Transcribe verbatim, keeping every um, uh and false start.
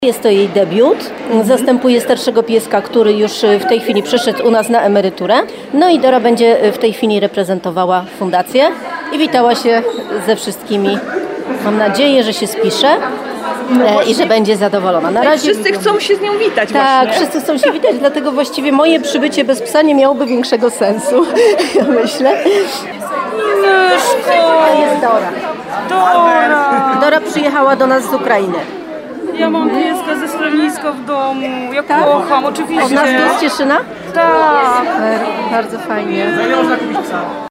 Jest to jej debiut. Zastępuje starszego pieska, który już w tej chwili przeszedł u nas na emeryturę. No i Dora będzie w tej chwili reprezentowała fundację i witała się ze wszystkimi. Mam nadzieję, że się spisze no i że będzie zadowolona. Na razie wszyscy chcą się z nią witać. Tak, właśnie. wszyscy chcą się witać, dlatego właściwie moje przybycie bez psa nie miałoby większego sensu, ja myślę. Myszko! To jest Dora. Dora! Dora przyjechała do nas z Ukrainy. Ja mam pieska ze schroniska w domu. Ja Tak? kocham, oczywiście. Od nas tu z Cieszyna? Tak. Super, bardzo fajnie.